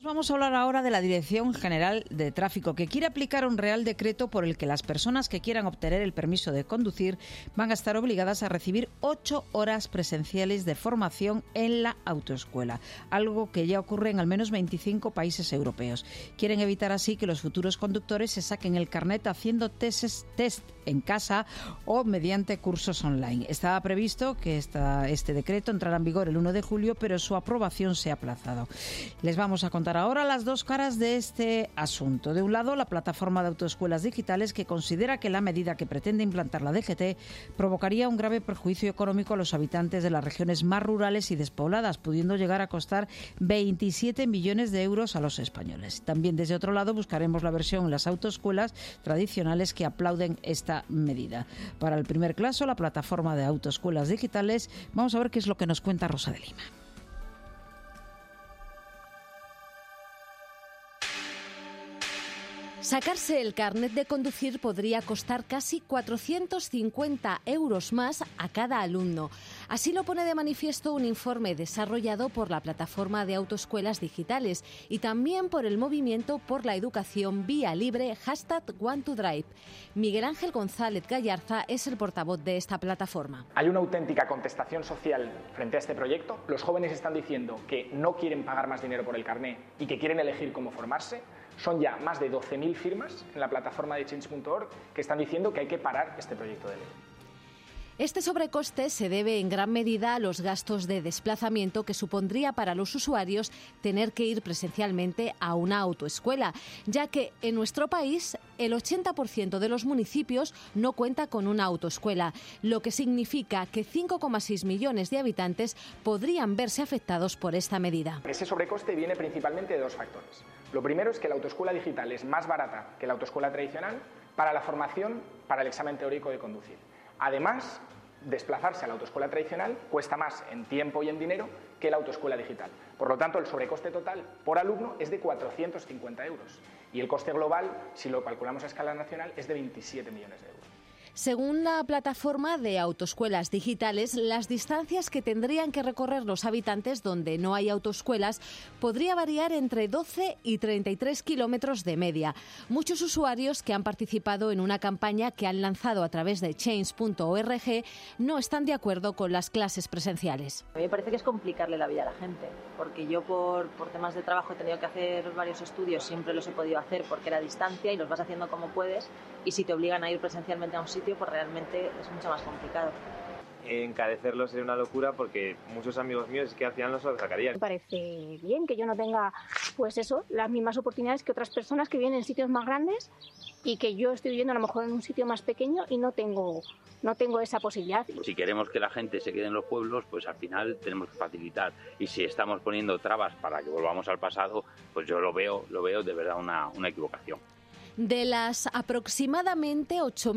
Vamos a hablar ahora de la Dirección General de Tráfico, que quiere aplicar un Real Decreto por el que las personas que quieran obtener el permiso de conducir van a estar obligadas a recibir 8 horas presenciales de formación en la autoescuela, algo que ya ocurre en al menos 25 países europeos. Quieren evitar así que los futuros conductores se saquen el carnet haciendo test en casa o mediante cursos online. Estaba previsto que este decreto entrara en vigor el 1 de julio, pero su aprobación se ha aplazado. Les vamos a contar ahora las dos caras de este asunto. De un lado, la plataforma de autoescuelas digitales, que considera que la medida que pretende implantar la DGT provocaría un grave perjuicio económico a los habitantes de las regiones más rurales y despobladas, pudiendo llegar a costar 27 millones de euros a los españoles. También, desde otro lado, buscaremos la versión en las autoescuelas tradicionales que aplauden esta medida. Para el primer caso, la plataforma de autoescuelas digitales, vamos a ver qué es lo que nos cuenta Rosa de Lima. Sacarse el carnet de conducir podría costar casi 450 euros más a cada alumno. Así lo pone de manifiesto un informe desarrollado por la plataforma de autoescuelas digitales y también por el movimiento por la educación vía libre #OneToDrive. Miguel Ángel González Gallarza es el portavoz de esta plataforma. Hay una auténtica contestación social frente a este proyecto. Los jóvenes están diciendo que no quieren pagar más dinero por el carnet y que quieren elegir cómo formarse. Son ya más de 12.000 firmas en la plataforma de Change.org que están diciendo que hay que parar este proyecto de ley. Este sobrecoste se debe en gran medida a los gastos de desplazamiento que supondría para los usuarios tener que ir presencialmente a una autoescuela, ya que en nuestro país el 80% de los municipios no cuenta con una autoescuela, lo que significa que 5,6 millones de habitantes podrían verse afectados por esta medida. Ese sobrecoste viene principalmente de dos factores. Lo primero es que la autoescuela digital es más barata que la autoescuela tradicional para la formación para el examen teórico de conducir. Además, desplazarse a la autoescuela tradicional cuesta más en tiempo y en dinero que la autoescuela digital. Por lo tanto, el sobrecoste total por alumno es de 450 euros y el coste global, si lo calculamos a escala nacional, es de 27 millones de euros. Según la plataforma de autoescuelas digitales, las distancias que tendrían que recorrer los habitantes donde no hay autoescuelas podría variar entre 12 y 33 kilómetros de media. Muchos usuarios que han participado en una campaña que han lanzado a través de Change.org no están de acuerdo con las clases presenciales. A mí me parece que es complicarle la vida a la gente, porque yo por temas de trabajo he tenido que hacer varios estudios, siempre los he podido hacer porque era a distancia y los vas haciendo como puedes, y si te obligan a ir presencialmente a un sitio, pues realmente es mucho más complicado. Encarecerlo sería una locura porque muchos amigos míos es que al final no se lo sacarían. Me parece bien que yo no tenga, pues eso, las mismas oportunidades que otras personas que viven en sitios más grandes y que yo estoy viviendo a lo mejor en un sitio más pequeño y no tengo esa posibilidad. Si queremos que la gente se quede en los pueblos, pues al final tenemos que facilitar. Y si estamos poniendo trabas para que volvamos al pasado, pues yo lo veo de verdad una equivocación. De las aproximadamente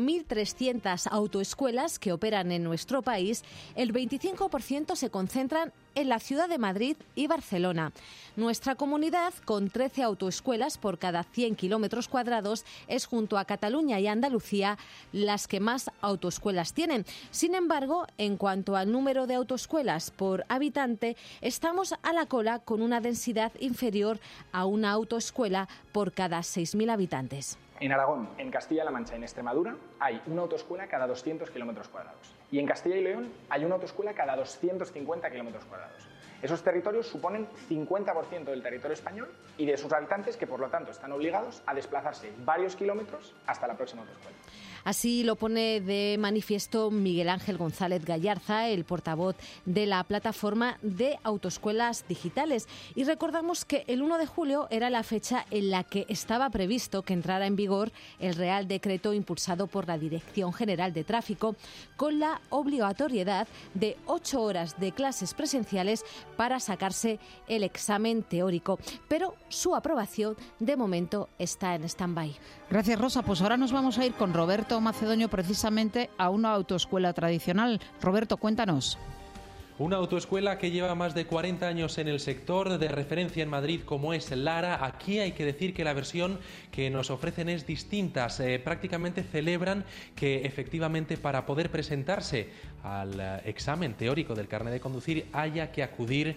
8.300 autoescuelas que operan en nuestro país, el 25% se concentran en la ciudad de Madrid y Barcelona. Nuestra comunidad, con 13 autoescuelas por cada 100 kilómetros cuadrados, es junto a Cataluña y Andalucía las que más autoescuelas tienen. Sin embargo, en cuanto al número de autoescuelas por habitante, estamos a la cola con una densidad inferior a una autoescuela por cada 6.000 habitantes. En Aragón, en Castilla-La Mancha y en Extremadura hay una autoescuela cada 200 kilómetros cuadrados. Y en Castilla y León hay una autoescuela cada 250 kilómetros cuadrados. Esos territorios suponen 50% del territorio español y de sus habitantes, que por lo tanto están obligados a desplazarse varios kilómetros hasta la próxima autoescuela. Así lo pone de manifiesto Miguel Ángel González Gallarza, el portavoz de la plataforma de autoescuelas digitales. Y recordamos que el 1 de julio era la fecha en la que estaba previsto que entrara en vigor el Real Decreto impulsado por la Dirección General de Tráfico, con la obligatoriedad de 8 horas de clases presenciales para sacarse el examen teórico. Pero su aprobación, de momento, está en stand-by. Gracias, Rosa. Pues ahora nos vamos a ir con Roberto Macedonio precisamente a una autoescuela tradicional. Roberto, cuéntanos. Una autoescuela que lleva más de 40 años en el sector, de referencia en Madrid como es Lara. Aquí hay que decir que la versión que nos ofrecen es distinta. Prácticamente celebran que efectivamente para poder presentarse al examen teórico del carnet de conducir haya que acudir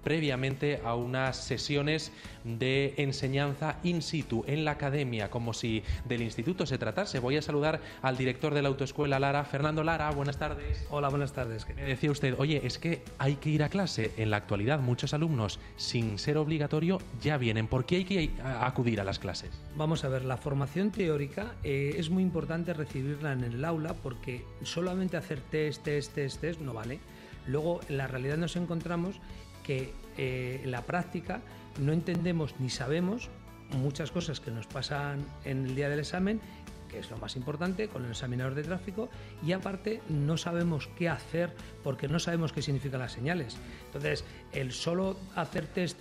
previamente a unas sesiones de enseñanza in situ, en la academia, como si del instituto se tratase. Voy a saludar al director de la autoescuela Lara, Fernando Lara. Buenas tardes. Hola, buenas tardes. Me decía usted, oye, es que hay que ir a clase. En la actualidad muchos alumnos, sin ser obligatorio, ya vienen. ¿Por qué hay que acudir a las clases? Vamos a ver, la formación teórica es muy importante recibirla en el aula, porque solamente hacer test no vale. Luego, en la realidad nos encontramos que en la práctica no entendemos ni sabemos muchas cosas que nos pasan en el día del examen, que es lo más importante, con el examinador de tráfico, y aparte no sabemos qué hacer porque no sabemos qué significan las señales. Entonces, el solo hacer test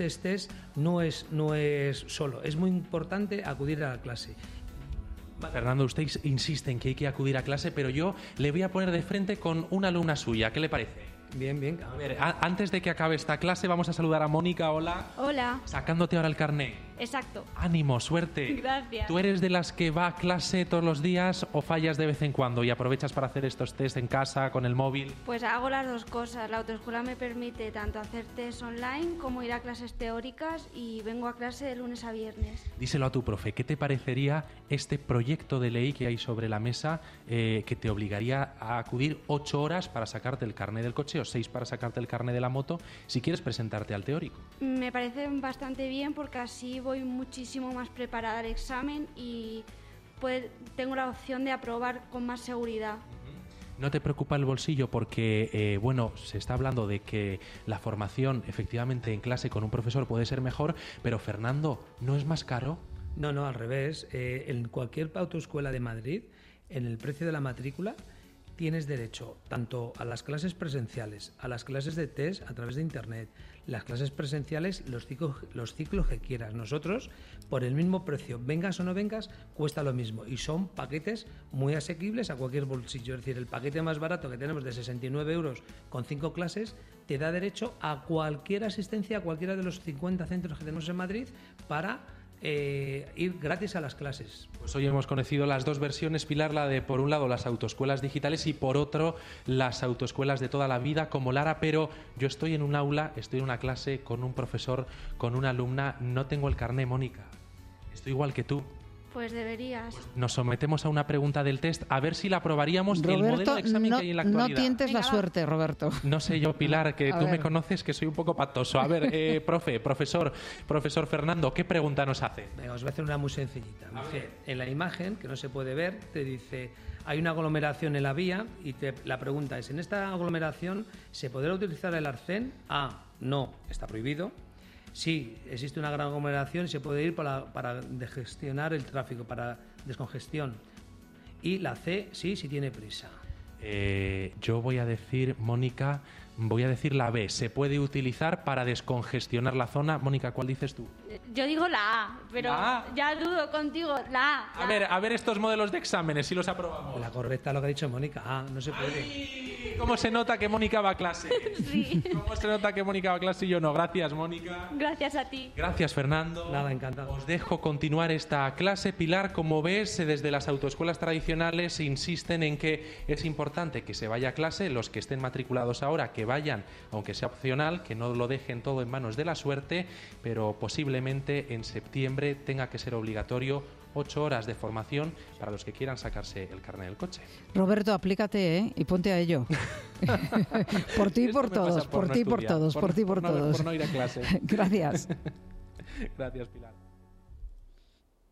no es solo. Es muy importante acudir a la clase. Fernando, usted insiste en que hay que acudir a clase, pero yo le voy a poner de frente con una alumna suya. ¿Qué le parece? Bien. A ver, antes de que acabe esta clase, vamos a saludar a Mónica. Hola. Hola. Sacándote ahora el carné. Exacto. Ánimo, suerte. Gracias. ¿Tú eres de las que va a clase todos los días o fallas de vez en cuando y aprovechas para hacer estos test en casa, con el móvil? Pues hago las dos cosas. La autoescuela me permite tanto hacer test online como ir a clases teóricas, y vengo a clase de lunes a viernes. Díselo a tu profe, ¿qué te parecería este proyecto de ley que hay sobre la mesa que te obligaría a acudir 8 horas para sacarte el carné del coche o 6 para sacarte el carné de la moto si quieres presentarte al teórico? Me parece bastante bien, porque así voy muchísimo más preparada al examen y tengo la opción de aprobar con más seguridad. ¿No te preocupa el bolsillo? Porque, se está hablando de que la formación efectivamente en clase con un profesor puede ser mejor, pero Fernando, ¿no es más caro? No, al revés. En cualquier autoescuela de Madrid, en el precio de la matrícula, tienes derecho tanto a las clases presenciales, a las clases de test a través de internet, las clases presenciales, los ciclos que quieras. Nosotros, por el mismo precio, vengas o no vengas, cuesta lo mismo, y son paquetes muy asequibles a cualquier bolsillo. Es decir, el paquete más barato que tenemos de 69 euros con 5 clases te da derecho a cualquier asistencia a cualquiera de los 50 centros que tenemos en Madrid para ir gratis a las clases. Pues hoy hemos conocido las dos versiones, Pilar, la de por un lado las autoescuelas digitales y por otro las autoescuelas de toda la vida como Lara, pero yo estoy en un aula, estoy en una clase con un profesor, con una alumna, no tengo el carné, Mónica. Estoy igual que tú. Pues deberías. Nos sometemos a una pregunta del test a ver si la aprobaríamos. Roberto, el modelo de examen que hay en la actualidad. No tientes la suerte, Roberto. No sé yo, Pilar, que tú me conoces, que soy un poco patoso. A ver, profesor Fernando, ¿qué pregunta nos hace? Venga, os voy a hacer una muy sencillita. Dice, en la imagen, que no se puede ver, te dice, hay una aglomeración en la vía, y la pregunta es, ¿en esta aglomeración se podrá utilizar el arcén? A, no, está prohibido. Sí, existe una gran aglomeración y se puede ir para gestionar el tráfico, para descongestión. Y la C, sí tiene prisa. Yo voy a decir, Mónica, voy a decir la B. Se puede utilizar para descongestionar la zona. Mónica, ¿cuál dices tú? Yo digo la A, pero ya dudo contigo. La A. A ver estos modelos de exámenes, si los aprobamos. La correcta es lo que ha dicho Mónica. No se puede. ¡Ay! ¿Cómo se nota que Mónica va a clase? Sí. ¿Cómo se nota que Mónica va a clase y yo no? Gracias, Mónica. Gracias a ti. Gracias, Fernando. Nada, encantado. Os dejo continuar esta clase. Pilar, como ves, desde las autoescuelas tradicionales insisten en que es importante que se vaya a clase. Los que estén matriculados ahora, que vayan, aunque sea opcional, que no lo dejen todo en manos de la suerte, pero posiblemente en septiembre tenga que ser obligatorio 8 horas de formación para los que quieran sacarse el carnet del coche. Roberto, aplícate, y ponte a ello. Por ti y por todos, por ti y por todos, por ti y por todos. Por no ir a clase. Gracias. Gracias, Pilar.